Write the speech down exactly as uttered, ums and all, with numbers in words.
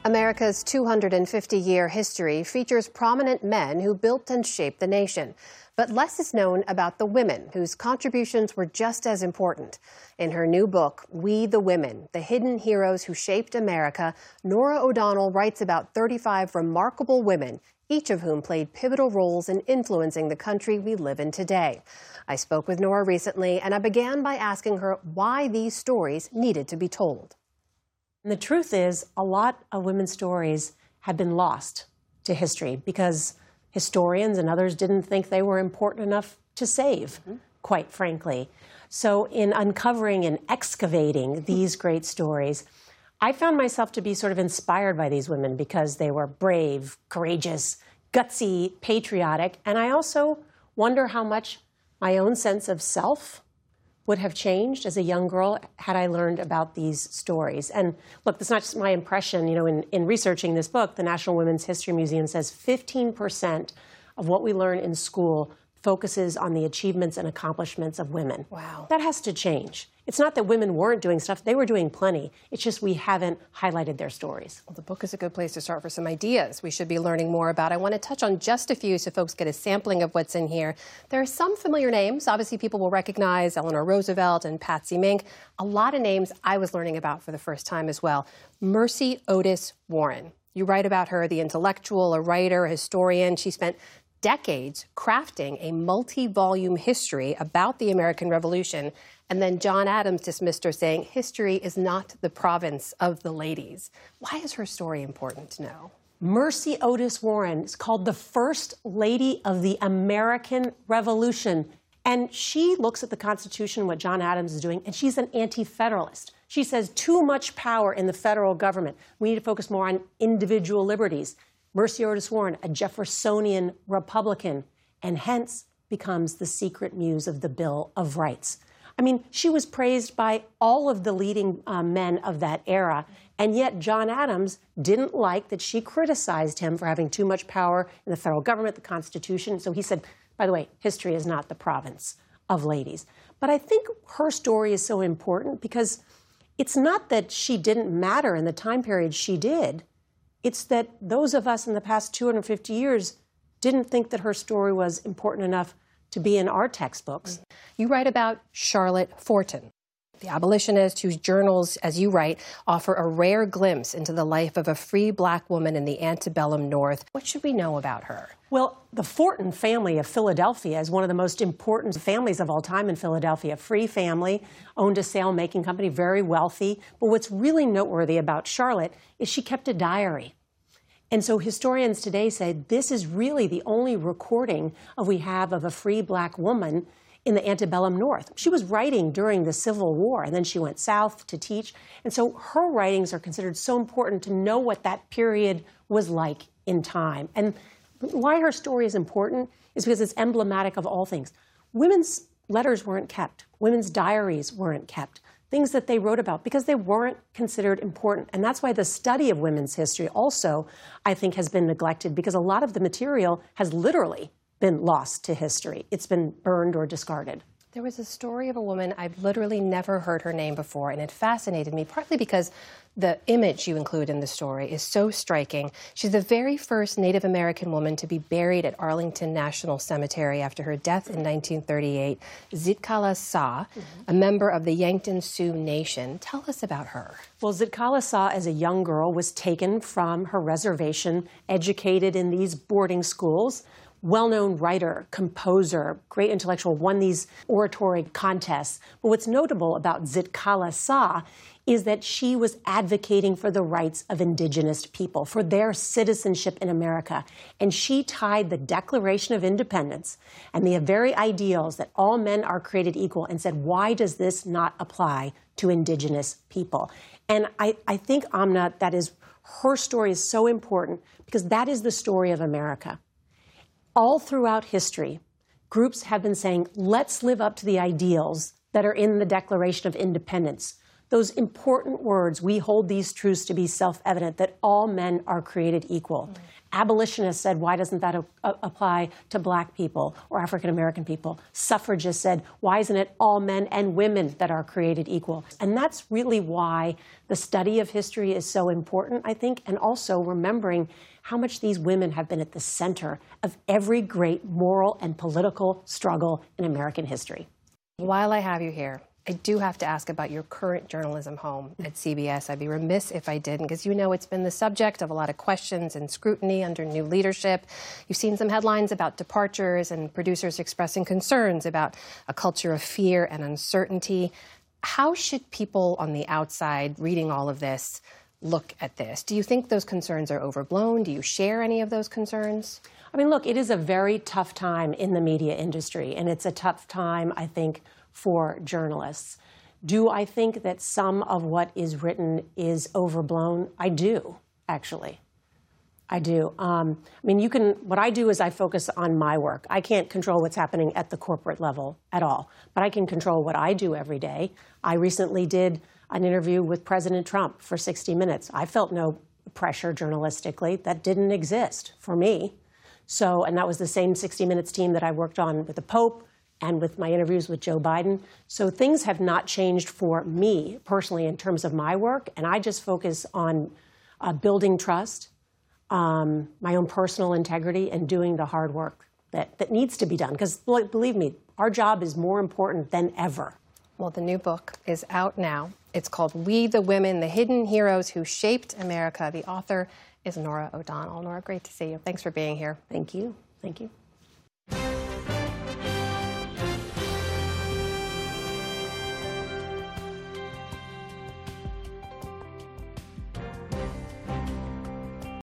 America's two hundred fifty year history features prominent men who built and shaped the nation. But less is known about the women whose contributions were just as important. In her new book, We the Women, The Hidden Heroes Who Shaped America, Norah O'Donnell writes about thirty-five remarkable women, each of whom played pivotal roles in influencing the country we live in today. I spoke with Norah recently, and I began by asking her why these stories needed to be told. And the truth is, a lot of women's stories have been lost to history because historians and others didn't think they were important enough to save, mm-hmm. quite frankly. So in uncovering and excavating these great stories, I found myself to be sort of inspired by these women because they were brave, courageous, gutsy, patriotic, and I also wonder how much my own sense of self would have changed as a young girl had I learned about these stories. And look, that's not just my impression. You know, in, in researching this book, the National Women's History Museum says fifteen percent of what we learn in school focuses on the achievements and accomplishments of women. Wow. That has to change. It's not that women weren't doing stuff. They were doing plenty. It's just we haven't highlighted their stories. Well, the book is a good place to start for some ideas we should be learning more about. I want to touch on just a few so folks get a sampling of what's in here. There are some familiar names. Obviously, people will recognize Eleanor Roosevelt and Patsy Mink. A lot of names I was learning about for the first time as well. Mercy Otis Warren. You write about her, the intellectual, a writer, a historian. She spent decades crafting a multi-volume history about the American Revolution. And then John Adams dismissed her, saying history is not the province of the ladies. Why is her story important to know? Mercy Otis Warren is called the First Lady of the American Revolution. And she looks at the Constitution, what John Adams is doing, and she's an anti-federalist. She says too much power in the federal government. We need to focus more on individual liberties. Mercy Otis Warren, a Jeffersonian Republican, and hence becomes the secret muse of the Bill of Rights. I mean, she was praised by all of the leading uh, men of that era, and yet John Adams didn't like that she criticized him for having too much power in the federal government, the Constitution. So he said, by the way, history is not the province of ladies. But I think her story is so important because it's not that she didn't matter in the time period she did. It's that those of us in the past two hundred fifty years didn't think that her story was important enough to be in our textbooks. You write about Charlotte Forten, the abolitionist whose journals, as you write, offer a rare glimpse into the life of a free black woman in the antebellum North. What should we know about her? Well, the Forten family of Philadelphia is one of the most important families of all time in Philadelphia. Free family, owned a sail-making company, very wealthy. But what's really noteworthy about Charlotte is she kept a diary. And so historians today say this is really the only recording of we have of a free black woman in the antebellum North. She was writing during the Civil War, and then she went south to teach. And so her writings are considered so important to know what that period was like in time. And why her story is important is because it's emblematic of all things. Women's letters weren't kept. Women's diaries weren't kept. Things that they wrote about because they weren't considered important. And that's why the study of women's history also, I think, has been neglected because a lot of the material has literally been lost to history. It's been burned or discarded. There was a story of a woman I've literally never heard her name before, and it fascinated me, partly because the image you include in the story is so striking. She's the very first Native American woman to be buried at Arlington National Cemetery after her death in nineteen thirty-eight, Zitkala Sa, mm-hmm. a member of the Yankton Sioux Nation. Tell us about her. Well, Zitkala Sa, as a young girl, was taken from her reservation, educated in these boarding schools. Well-known writer, composer, great intellectual, won these oratory contests. But what's notable about Zitkala Sa is that she was advocating for the rights of indigenous people, for their citizenship in America. And she tied the Declaration of Independence and the very ideals that all men are created equal and said, why does this not apply to indigenous people? And I, I think, Amna, that is, her story is so important because that is the story of America. All throughout history, groups have been saying, let's live up to the ideals that are in the Declaration of Independence. those important words, we hold these truths to be self-evident, that all men are created equal. Mm-hmm. Abolitionists said, why doesn't that a- apply to black people or African-American people? Suffragists said, why isn't it all men and women that are created equal? And that's really why the study of history is so important, I think, and also remembering how much these women have been at the center of every great moral and political struggle in American history. While I have you here, I do have to ask about your current journalism home at C B S. I'd be remiss if I didn't, because you know it's been the subject of a lot of questions and scrutiny under new leadership. You've seen some headlines about departures and producers expressing concerns about a culture of fear and uncertainty. How should people on the outside reading all of this look at this? Do you think those concerns are overblown? Do you share any of those concerns? I mean, look, it is a very tough time in the media industry, and it's a tough time, I think, for journalists. Do I think that some of what is written is overblown? I do, actually. I do. Um, I mean, you can, what I do is I focus on my work. I can't control what's happening at the corporate level at all, but I can control what I do every day. I recently did an interview with President Trump for sixty minutes. I felt no pressure journalistically. That didn't exist for me. So, and that was the same sixty minutes team that I worked on with the Pope and with my interviews with Joe Biden. So things have not changed for me personally in terms of my work, and I just focus on uh, building trust, um, my own personal integrity, and doing the hard work that, that needs to be done. Because believe me, our job is more important than ever. Well, the new book is out now. It's called We the Women, The Hidden Heroes Who Shaped America. The author is Norah O'Donnell. Norah, great to see you. Thanks for being here. Thank you. Thank you.